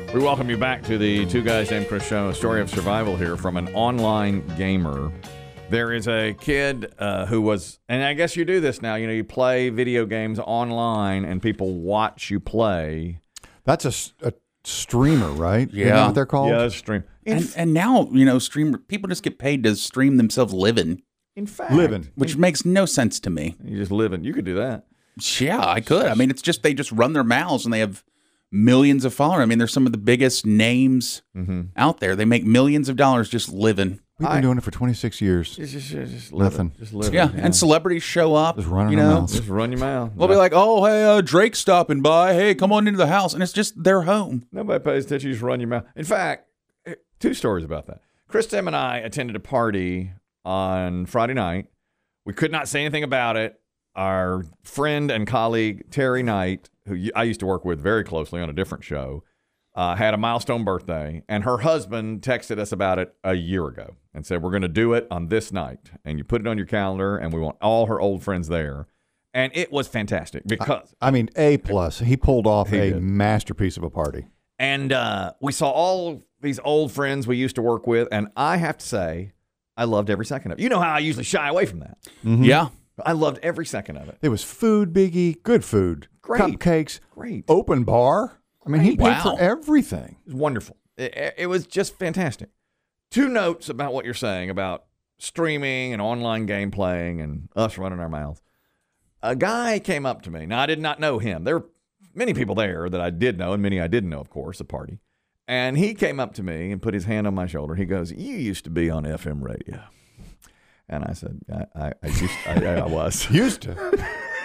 We welcome you back to the Two Guys Named Chris show. A story of survival here from an online gamer. There is a kid who was, and I guess you do this now, you play video games online and people watch you play. That's a streamer, right? Yeah. Isn't that what they're called? Yeah, that's a stream. And now, streamer people just get paid to stream themselves living, In fact, which makes no sense to me. You just living. You could do that. Yeah, I could. I mean, it's just they just run their mouths and they have millions of followers. I mean, they're some of the biggest names out there. They make millions of dollars just living. We've been doing it for 26 years. Just Nothing. Just living. Yeah, and celebrities show up. Just running their mouths. Just run your mouth. We'll be like, oh, hey, Drake's stopping by. Hey, come on into the house. And it's just their home. Nobody pays attention. You just run your mouth. In fact, two stories about that. Chris, Tim, and I attended a party on Friday night. We could not say anything about it. Our friend and colleague, Terry Knight, who I used to work with very closely on a different show, had a milestone birthday, and her husband texted us about it a year ago and said, we're going to do it on this night, and you put it on your calendar, and we want all her old friends there. And it was fantastic because... I mean, A+. He pulled off He a did. masterpiece of a party. And we saw all these old friends we used to work with, and I have to say, I loved every second of it. You know how I usually shy away from that. Mm-hmm. Yeah. I loved every second of it. There was food, Biggie, good food. Great. Cupcakes. Great. Open bar. I mean, he paid Wow. for everything. It was wonderful. It was just fantastic. Two notes about what you're saying about streaming and online game playing and us running our mouths. A guy came up to me. Now, I did not know him. There were many people there that I did know and many I didn't know, of course, a party. And he came up to me and put his hand on my shoulder. He goes, you used to be on FM radio. And I said, I was. Used to.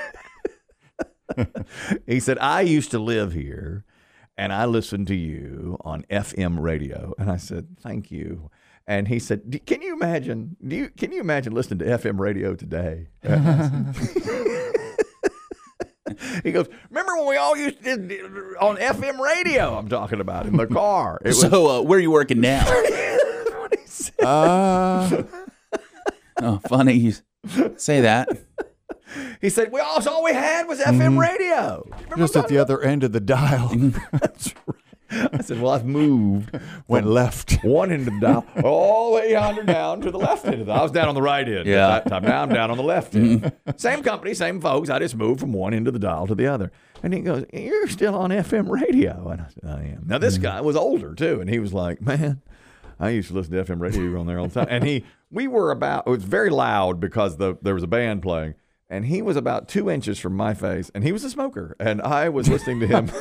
He said, I used to live here, and I listened to you on FM radio. And I said, thank you. And he said, can you imagine listening to FM radio today? He goes, remember when we all used to on FM radio? I'm talking about in the car. It was, So where are you working now? that's what he said. Oh, funny you say that. He said, all we had was FM radio. Remember Just at the other end of the dial. I said, well, I've moved. Went left. One end of the dial, all the way yonder down to the left end of the dial. I was down on the right end Yeah. at that time. Now I'm down on the left end. Same company, same folks. I just moved from one end of the dial to the other. And he goes, you're still on FM radio. And I said, I am. Now, this guy was older, too. And he was like, man, I used to listen to FM radio on there all the time. And we were it was very loud because there was a band playing. And he was about 2 inches from my face. And he was a smoker. And I was listening to him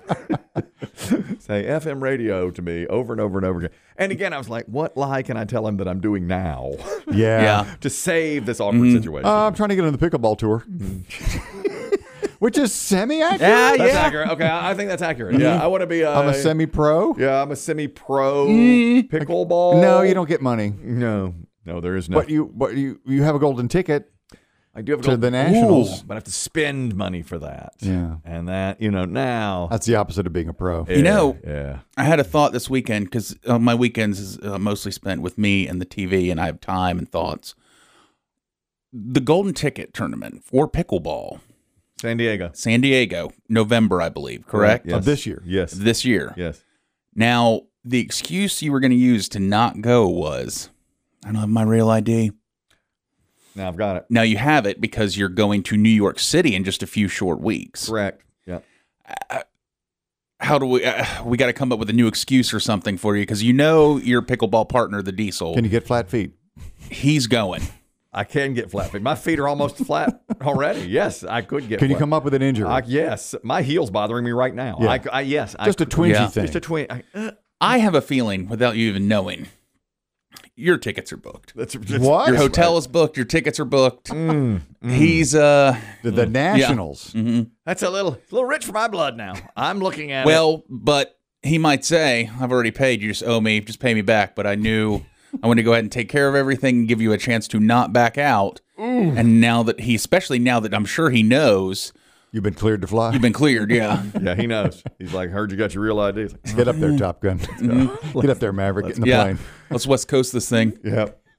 say FM radio to me over and over and over again. And again, I was like, what lie can I tell him that I'm doing now Yeah. to save this awkward situation? I'm trying to get on the pickleball tour. Which is semi-accurate. Yeah, That's accurate. Okay, I think that's accurate. Yeah, I want to be I'm a semi-pro. Yeah, I'm a semi-pro pickleball. No, you don't get money. No, there is no. But you have a golden ticket. I do have a to goal. the Nationals. Ooh, but I have to spend money for that. Yeah. And that, now. That's the opposite of being a pro. Yeah. I had a thought this weekend because my weekends is mostly spent with me and the TV, and I have time and thoughts. The Golden Ticket Tournament for pickleball, San Diego, November, I believe, correct? Yes. Of this year. Yes. This year. Yes. Now, the excuse you were going to use to not go was, I don't have my real ID. Now I've got it. Now you have it because you're going to New York City in just a few short weeks. Correct. Yeah. How do we got to come up with a new excuse or something for you because your pickleball partner, the Diesel. Can you get flat feet? He's going. I can get flat feet. My feet are almost flat already. Yes, I could get Can you flat. come up with an injury? Yes. My heel's bothering me right now. Yeah. Yes. Just a twingy Yeah. thing. Just a twin. I have a feeling, without you even knowing, your tickets are booked. That's What? Your hotel is booked. Your tickets are booked. He's the Nationals. That's a little rich for my blood now. I'm looking at it. well, but he might say, "I've already paid. You just owe me. Just pay me back." But I knew I wanted to go ahead and take care of everything and give you a chance to not back out. And now that especially now that I'm sure he knows, You've been cleared to fly. you've been cleared. Yeah. Yeah, he knows. He's like, heard you got your real ID. He's like, Get up there, Top Gun. Get up there, Maverick. Get in the Yeah. plane. Let's West Coast this thing. yep.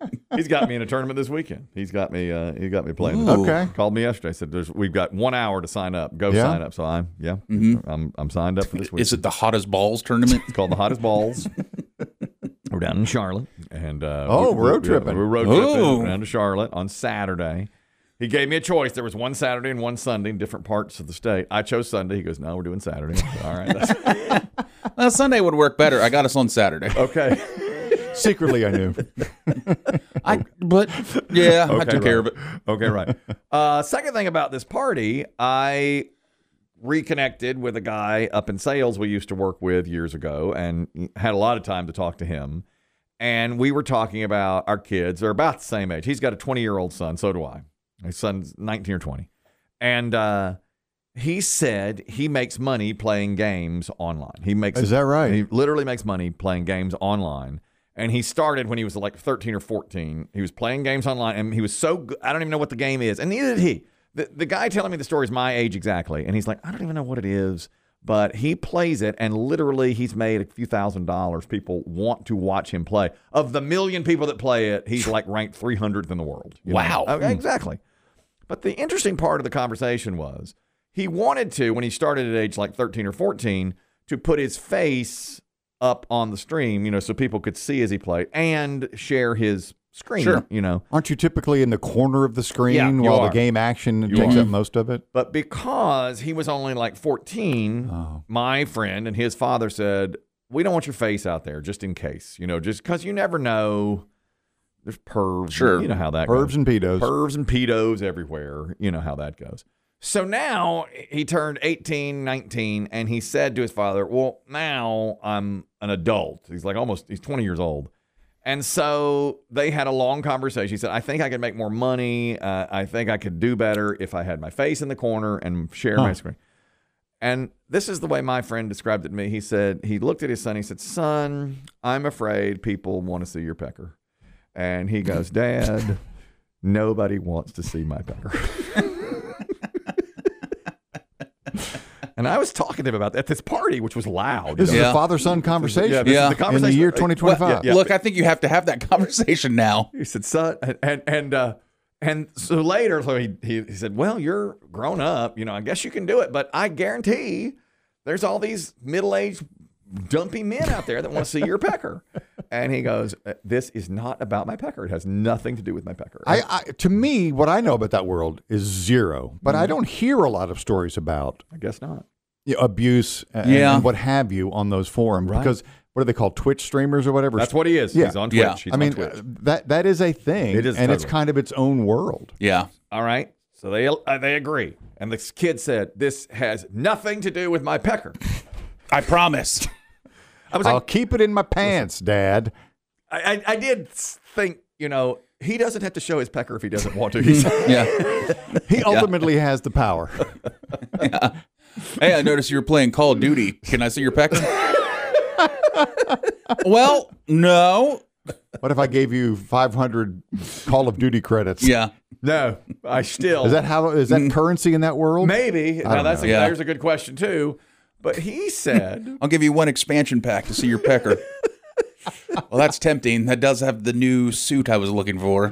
He's got me in a tournament this weekend. He got me playing. Ooh. Okay. Called me yesterday. Said we've got 1 hour to sign up. Go Yeah. sign up. So I'm signed up for this week. Is it the hottest balls tournament? It's called the Hottest Balls. We're down in Charlotte, and we're road tripping. We're road tripping. Ooh. We're down to Charlotte on Saturday. He gave me a choice. There was one Saturday and one Sunday in different parts of the state. I chose Sunday. He goes, "No, we're doing Saturday." All right, that's Well, Sunday would work better. I got us on Saturday. okay. Secretly, I knew. But yeah, I Okay, took care right. of it. Okay, right. Second thing about this party, I reconnected with a guy up in sales we used to work with years ago and had a lot of time to talk to him. And we were talking about our kids. They're about the same age. He's got a 20-year-old son. So do I. His son's 19 or 20. And he said he makes money playing games online. Is that right? He literally makes money playing games online. And he started when he was like 13 or 14. He was playing games online, and he was so good. I don't even know what the game is. And neither did he. The guy telling me the story is my age exactly. And he's like, I don't even know what it is. But he plays it, and literally he's made a few $1,000s. People want to watch him play. Of the 1 million people that play it, he's like ranked 300th in the world. You know? Wow. Okay, exactly. But the interesting part of the conversation was he wanted to, when he started at age like 13 or 14, to put his face up on the stream, so people could see as he played and share his screen, Sure. Aren't you typically in the corner of the screen Yeah, you while are. the game action takes up most of it? But because he was only like 14, my friend and his father said, we don't want your face out there just in case, just because you never know. There's pervs. Sure. You know how that goes. Pervs and pedos. Pervs and pedos everywhere. You know how that goes. So now he turned 18, 19, and he said to his father, well, now I'm an adult. He's like he's 20 years old. And so they had a long conversation. He said, I think I could make more money. I think I could do better if I had my face in the corner and share my screen. And this is the way my friend described it to me. He said, he looked at his son. He said, son, I'm afraid people want to see your pecker. And he goes, Dad, nobody wants to see my pecker. And I was talking to him about that at this party, which was loud. This is Yeah. a father-son conversation. this is Yeah. the conversation. In the year 2025. Yeah. Look, I think you have to have that conversation now. He said, son, and so later, so he said, well, you're grown up, I guess you can do it, but I guarantee there's all these middle-aged dumpy men out there that want to see your pecker. And he goes, this is not about my pecker. It has nothing to do with my pecker. To me, what I know about that world is zero, but I don't hear a lot of stories about I guess not. abuse and, Yeah. and what have you on those forums because what are they called? Twitch streamers or whatever? That's what he is. Yeah. He's on Twitch. Yeah. He's I mean, on Twitch. that is a thing. It is and it's totally. kind of its own world. Yeah. All right. So they agree. And this kid said, this has nothing to do with my pecker. I promise. I was I'll like, keep it in my pants, Dad. I did think, he doesn't have to show his pecker if he doesn't want to. He said, Yeah. He ultimately has the power. Hey, I noticed you were playing Call of Duty. Can I see your pecker? Well, no. What if I gave you 500 Call of Duty credits? Yeah. no, I still. Is that currency in that world? Maybe. Now, don't know. Yeah. there's a good question, too. But he said, I'll give you one expansion pack to see your pecker. Well, that's tempting. That does have the new suit I was looking for.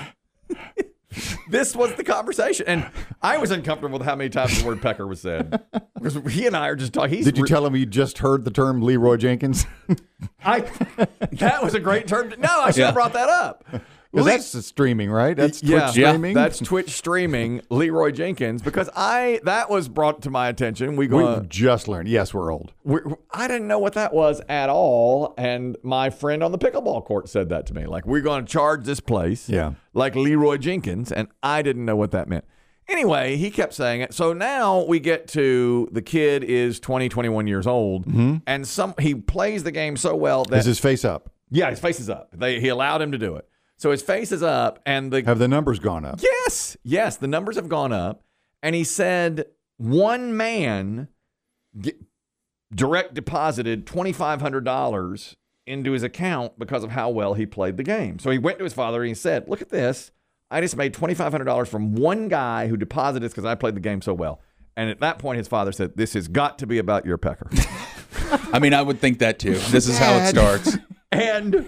this was the conversation. And I was uncomfortable with how many times the word pecker was said. Because he and I are just talking. Did you tell him you just heard the term Leroy Jenkins? That was a great term. No, I should have brought that up. Because that's streaming, right? That's Twitch Yeah, streaming. that's Twitch streaming, Leroy Jenkins, because that was brought to my attention. we just learned. Yes, we're old. I didn't know what that was at all, and my friend on the pickleball court said that to me. Like, we're going to charge this place like Leroy Jenkins, and I didn't know what that meant. Anyway, he kept saying it. So now we get to the kid is 20, 21 years old, and he plays the game so well that... Is his face up? Yeah, his face is up. He allowed him to do it. So his face is up, and Have the numbers gone up? Yes, the numbers have gone up. And he said one man direct deposited $2,500 into his account because of how well he played the game. So he went to his father and he said, look at this. I just made $2,500 from one guy who deposited this because I played the game so well. And at that point, his father said, this has got to be about your pecker. I mean, I would think that too. This is how it starts. And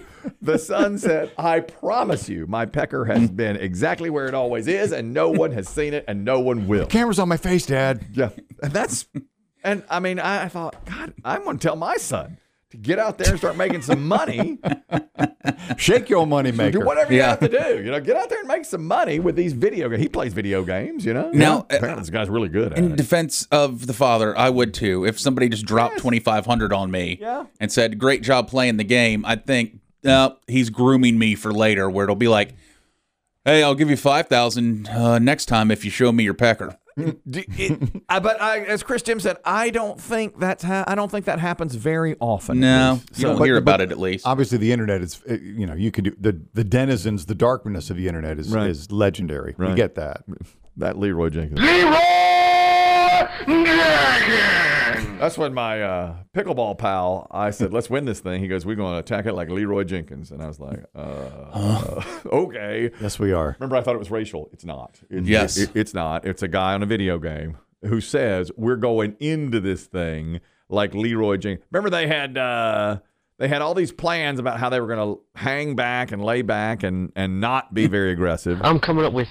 The Sun said, I promise you, my pecker has been exactly where it always is, and no one has seen it, and no one will. Camera's on my face, Dad. Yeah. And I mean, I thought, God, I'm going to tell my son to get out there and start making some money. Shake your money maker. Do whatever you have to do. Get out there and make some money with these video games. He plays video games, Now, apparently this guy's really good at in it. defense of the father, I would too. If somebody just dropped $2,500 on me and said, "Great job playing the game," I'd think, he's grooming me for later, where it'll be like, "Hey, I'll give you $5,000 next time if you show me your pecker." But as Chris Tim said, I don't think that happens very often. No, you don't hear about it at least. Obviously, the internet is, you could do the denizens, the darkness of the internet is legendary. Right. We get that. That Leroy Jenkins. That's when my pickleball pal, I said, let's win this thing. He goes, we're going to attack it like Leroy Jenkins. And I was like, okay. Yes, we are. Remember, I thought it was racial. It's not. It's not. It's a guy on a video game who says, we're going into this thing like Leroy Jenkins. Remember, they had all these plans about how they were going to hang back and lay back and not be very aggressive. I'm coming up with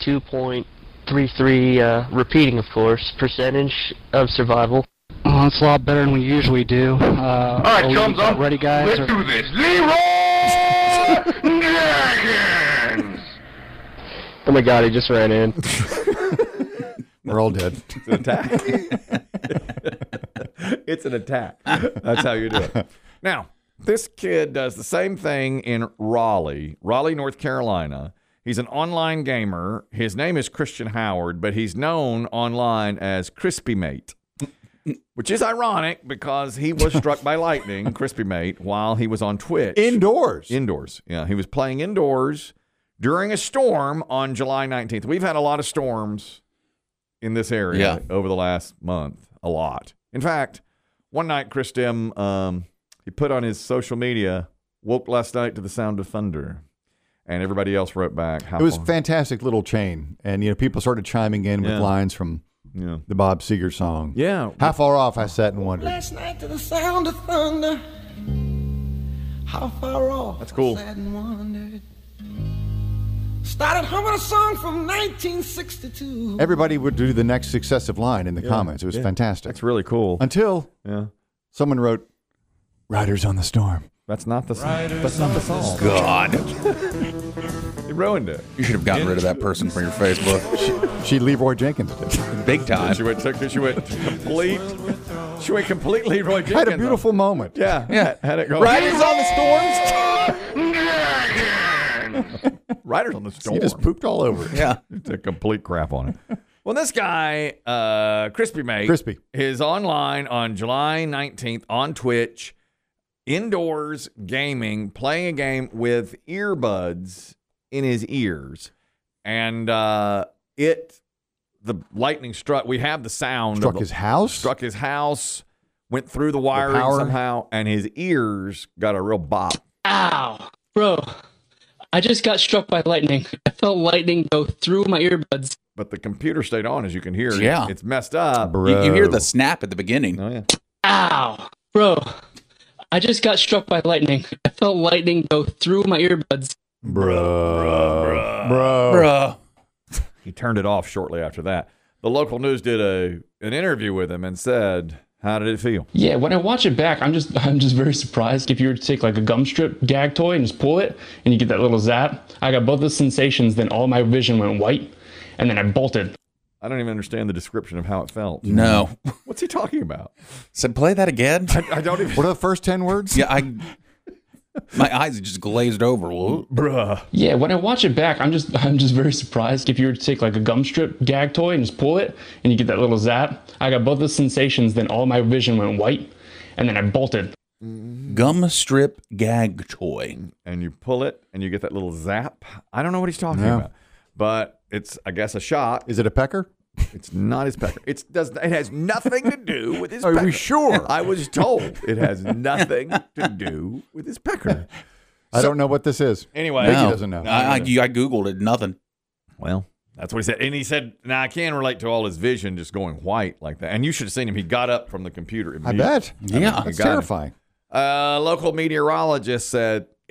32.33, repeating, of course, percentage of survival. Well, it's a lot better than we usually do. All right, thumbs up. Ready, guys? Let's do this. Leroy Jenkins. Oh my God, he just ran in. We're all dead. It's an attack. It's an attack. That's how you do it. Now, this kid does the same thing in Raleigh, North Carolina. He's an online gamer. His name is Christian Howard, but he's known online as Crispy Mate, which is ironic because he was struck by lightning, Crispy Mate, while he was on Twitch. Indoors. Yeah, he was playing indoors during a storm on July 19th. We've had a lot of storms in this area over the last month, a lot. In fact, one night, Chris Dim, he put on his social media, woke last night to the sound of thunder. And everybody else wrote back. It was a fantastic little chain. And, people started chiming in with lines from the Bob Seger song. Yeah. How far off, I sat and wondered. Last night to the sound of thunder. How far off? That's cool. I sat and wondered. Started humming a song from 1962. Everybody would do the next successive line in the comments. It was fantastic. That's really cool. Until someone wrote, "Riders on the Storm." That's not the song. That's not the song. God. You ruined it. You should have gotten rid of that person from your Facebook. She Leroy Jenkins did. Big time. She went complete Leroy Jenkins. I had a beautiful moment. Yeah. Had it go. Riders on the Storms. Riders on the Storm. He just pooped all over it. Yeah. It's a complete crap on it. Well, this guy, Crispy Mate, is online on July 19th on Twitch, indoors gaming, playing a game with earbuds in his ears. And the lightning struck. We have the sound. Struck his house? Struck his house, went through the wiring somehow, and his ears got a real bop. Ow. Bro, I just got struck by lightning. I felt lightning go through my earbuds. But the computer stayed on, as you can hear. Yeah. It's messed up. You hear the snap at the beginning. Oh, yeah. Ow. Bro, I just got struck by lightning. I felt lightning go through my earbuds. Bro. He turned it off shortly after that. The local news did an interview with him and said, how did it feel? Yeah, when I watch it back, I'm just very surprised. If you were to take like a gum strip gag toy and just pull it, and you get that little zap, I got both the sensations. Then all my vision went white, and then I bolted. I don't even understand the description of how it felt. No. What's he talking about? Said, play that again? I don't even. What are the first 10 words? Yeah, my eyes just glazed over. Bruh. Yeah, when I watch it back, I'm just very surprised. If you were to take like a gum strip gag toy and just pull it, and you get that little zap, I got both the sensations. Then all my vision went white, and then I bolted. Gum strip gag toy. And you pull it, and you get that little zap. I don't know what he's talking about. But it's, I guess, a shot. Is it a pecker? It's not his pecker. It has nothing to do with his pecker. Are we sure? I was told it has nothing to do with his pecker. I don't know what this is. Anyway. Mickey doesn't know. I Googled it. Nothing. Well, that's what he said. And he said, now I can relate to all his vision just going white like that. And you should have seen him. He got up from the computer. I bet. Yeah. That's terrifying. Local meteorologist said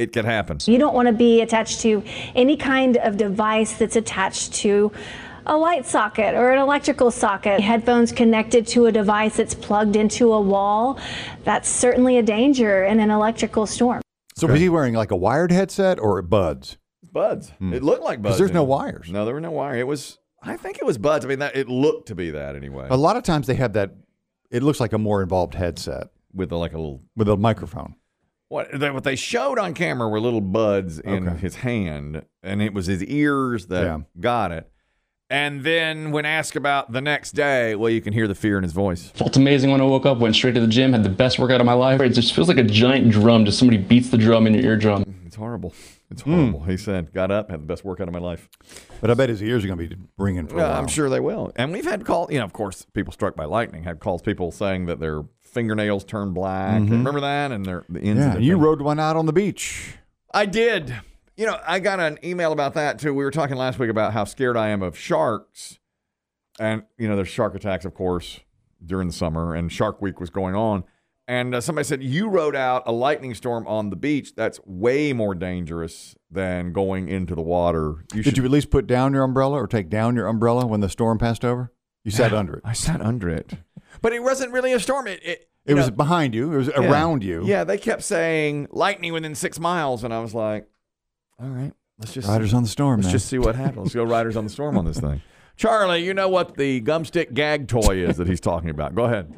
it could happen. You don't want to be attached to any kind of device that's attached to a light socket or an electrical socket. Headphones connected to a device that's plugged into a wall, that's certainly a danger in an electrical storm. So was he wearing like a wired headset or buds? Buds. It looked like buds. Because there's no wires. No, there were no wires. I think it was buds. I mean, it looked to be that anyway. A lot of times they have that. It looks like a more involved headset With a microphone. What they showed on camera were little buds in his hand, and it was his ears that got it. And then when asked about the next day, well, you can hear the fear in his voice. Felt amazing when I woke up, went straight to the gym, had the best workout of my life. It just feels like a giant drum. Just somebody beats the drum in your eardrum. It's horrible. It's horrible. He said, got up, had the best workout of my life. But I bet his ears are going to be ringing for a while. I'm sure they will. And we've had calls, of course, people struck by lightning had calls, people saying that their fingernails turn black. Remember that? And the ends of you rode one out on the beach. I did. I got an email about that, too. We were talking last week about how scared I am of sharks. And, there's shark attacks, of course, during the summer, and Shark Week was going on. And somebody said, you rode out a lightning storm on the beach. That's way more dangerous than going into the water. Did you at least put down your umbrella or take down your umbrella when the storm passed over? You sat under it. I sat under it. But it wasn't really a storm. It was behind you. It was around you. Yeah, they kept saying lightning within 6 miles. And I was like, all right, let's just Riders on the storm. Let's just see what happens. Let's go Riders on the Storm on this thing. Charlie, you know what the gumstick gag toy is that he's talking about. Go ahead.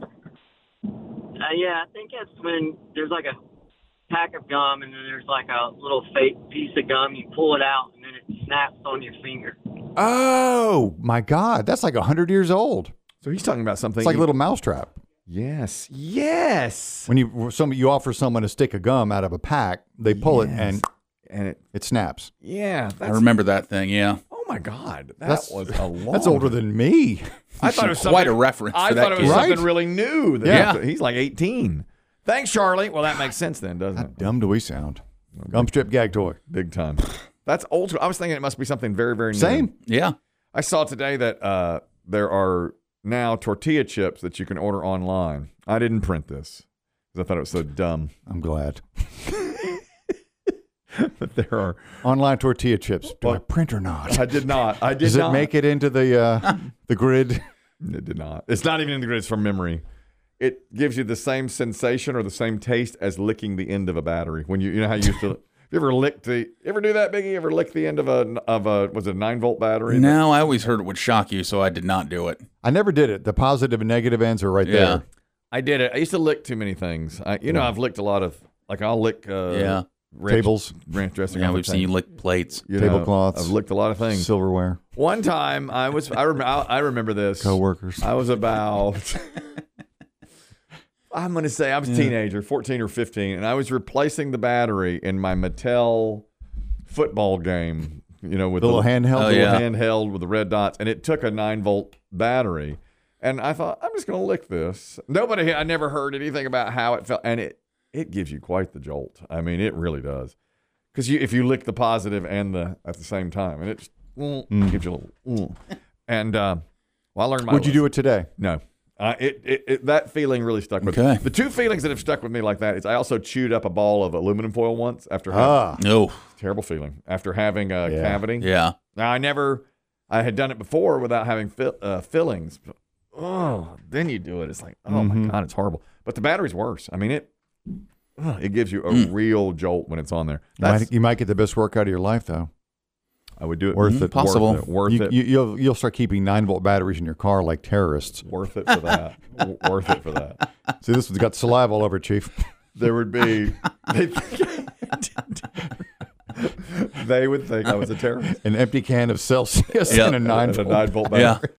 Yeah, I think that's when there's like a pack of gum and then there's like a little fake piece of gum. You pull it out and then it snaps on your finger. Oh, my God. That's like 100 years old. So he's talking about something. It's like a little mousetrap. Yes. When you offer someone a stick of gum out of a pack, they pull it and it snaps. Yeah. I remember that thing, yeah. Oh, my God. That's older than me. I thought it was quite a reference. I thought it was something really new. He's like 18. Thanks, Charlie. Well, that makes sense then, doesn't it? How dumb do we sound? Gum strip gag toy. Big time. That's old school. I was thinking it must be something very, very new. Same. Yeah. I saw today that there are now tortilla chips that you can order online. I didn't print this because I thought it was so dumb. I'm glad. But there are online tortilla chips. Do I print or not? I did not. Does it make it into the grid? It did not. It's not even in the grid. It's from memory. It gives you the same sensation or the same taste as licking the end of a battery. When you know how you used to. You ever do that, Biggie? You ever lick the end of a was it a 9-volt battery? No, I always heard it would shock you, so I did not do it. I never did it. The positive and negative ends are right there. I did it. I used to lick too many things. I've licked a lot of I'll lick tables, ranch dressing. Yeah, we've seen you lick plates, tablecloths. I've licked a lot of things. Silverware. One time I remember this. Coworkers. I was about. I'm going to say I was a teenager, 14 or 15, and I was replacing the battery in my Mattel football game, with the little handheld, handheld with the red dots, and it took a 9-volt battery. And I thought, I'm just going to lick this. I never heard anything about how it felt, and it gives you quite the jolt. I mean, it really does. Because if you lick the positive and at the same time, and it just gives you a little. And I learned my. Would you do it today? No. That feeling really stuck with me. The two feelings that have stuck with me like that is I also chewed up a ball of aluminum foil once after having terrible feeling after having a cavity. Yeah. Now I had done it before without having fillings. Then you do it. It's like, my God, it's horrible. But the battery's worse. I mean, it gives you a real jolt when it's on there. You might get the best workout of your life, though. I would do it. Worth it. Possible. Worth it. You'll start keeping 9-volt batteries in your car like terrorists. Worth it for that. Worth it for that. See, this one's got saliva all over it, Chief. There would be. They would think I was a terrorist. An empty can of Celsius and a 9-volt battery. Yeah.